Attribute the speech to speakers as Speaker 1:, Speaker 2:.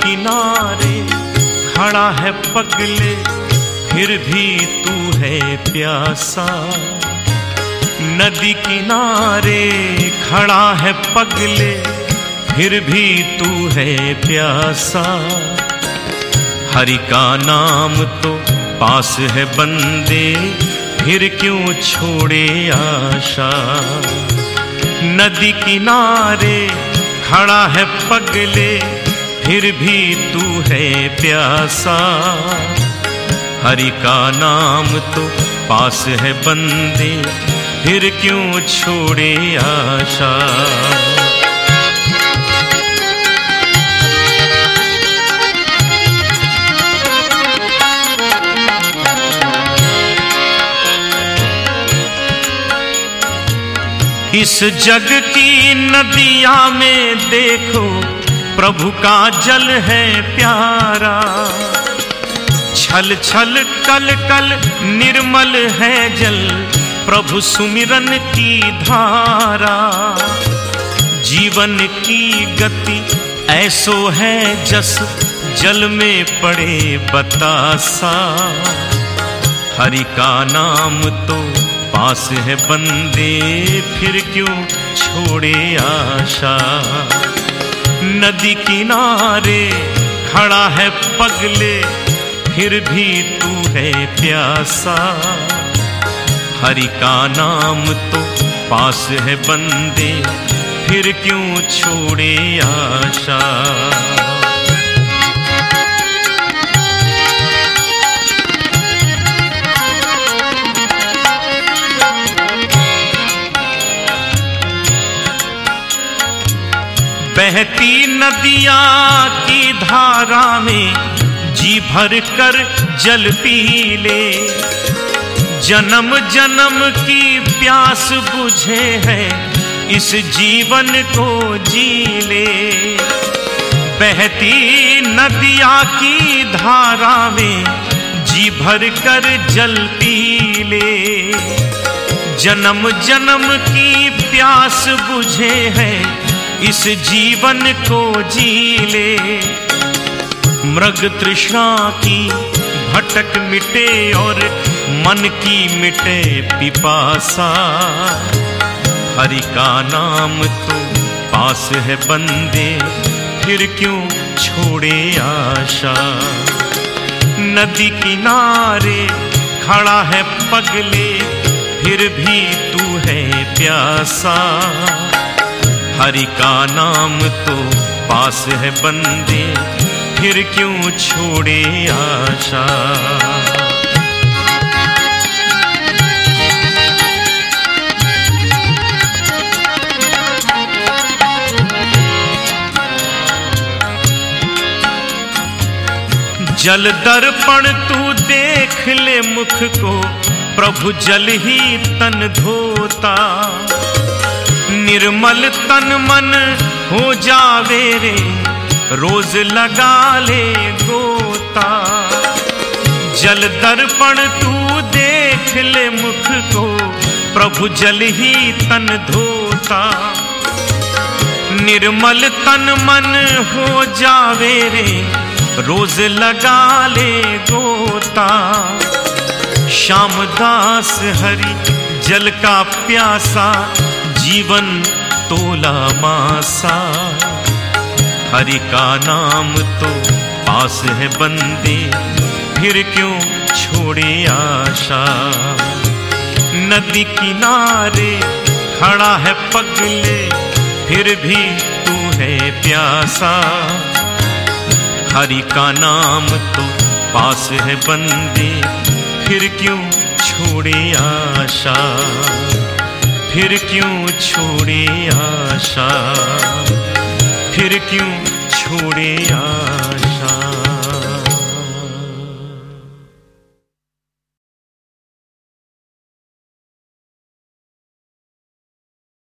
Speaker 1: किनारे खड़ा है पगले, फिर भी तू है प्यासा। नदी किनारे खड़ा है पगले, फिर भी तू है प्यासा। हरि का नाम तो पास है बंदे, फिर क्यों छोड़े आशा। नदी किनारे खड़ा है पगले, फिर भी तू है प्यासा। हरि का नाम तो पास है बंदे, फिर क्यों छोड़े आशा। इस जग की नदिया में देखो, प्रभु का जल है प्यारा। छल छल कल कल निर्मल है जल, प्रभु सुमिरन की धारा। जीवन की गति ऐसो है जस जल में पड़े बतासा। हरि का नाम तो पास है बंदे, फिर क्यों छोड़े आशा। नदी किनारे खड़ा है पगले, फिर भी तू है प्यासा। हरि का नाम तो पास है बंदे, फिर क्यों छोड़े आशा। बहती नदिया की धारा में जी भर कर जल पी ले। जन्म जन्म की प्यास बुझे है, इस जीवन को जी ले। बहती नदिया की धारा में जी भर कर जल पी ले। जन्म जन्म की प्यास बुझे है, इस जीवन को जी ले। मृग तृष्णा की भटक मिटे और मन की मिटे पिपासा। हरि का नाम तो पास है बंदे, फिर क्यों छोड़े आशा। नदी किनारे खड़ा है पगले, फिर भी तू है प्यासा। हरि का नाम तो पास है बंदे, फिर क्यों छोड़े आशा। जल दर्पण तू देख ले मुख को, प्रभु जल ही तन धोता। निर्मल तन मन हो जावे रे, रोज लगा ले गोता। जल दर्पण तू देख ले मुख को, प्रभु जल ही तन धोता। निर्मल तन मन हो जावे रे, रोज लगा ले गोता। श्यामदास हरि जल का प्यासा, जीवन तोला मासा। हरि का नाम तो पास है बंदे, फिर क्यों छोड़े आशा। नदी किनारे खड़ा है पगले, फिर भी तू है प्यासा। हरि का नाम तो पास है बंदे, फिर क्यों छोड़े आशा। फिर क्यों छोड़े आशा, फिर क्यों छोड़े आशा।